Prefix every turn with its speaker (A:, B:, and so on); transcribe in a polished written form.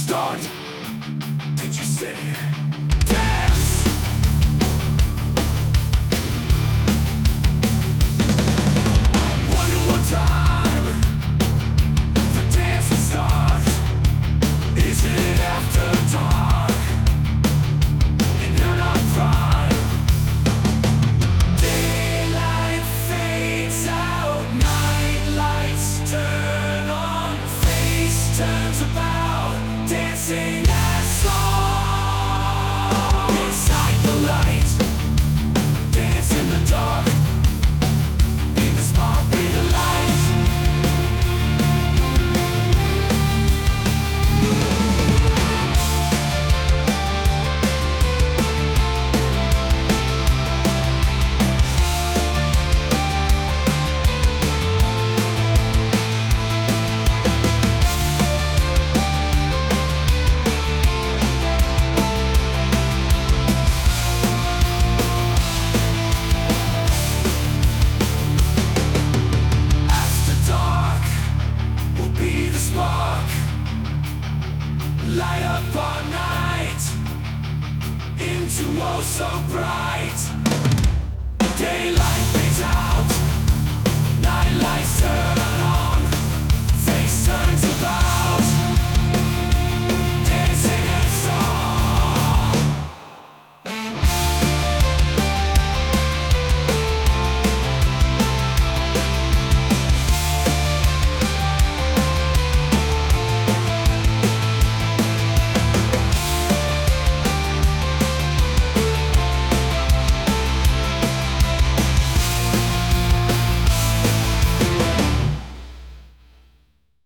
A: start? Did you say dance? Wonder what time the dance will start. Is it after dark? And you're not prime. Daylight fades out, night lights turn on, face turns about, dancing as long. Inside the light, dance in the dark, be the spark, be the light. After dark will be the spark, light up our night into oh so bright. Daylight fades out, night lights turn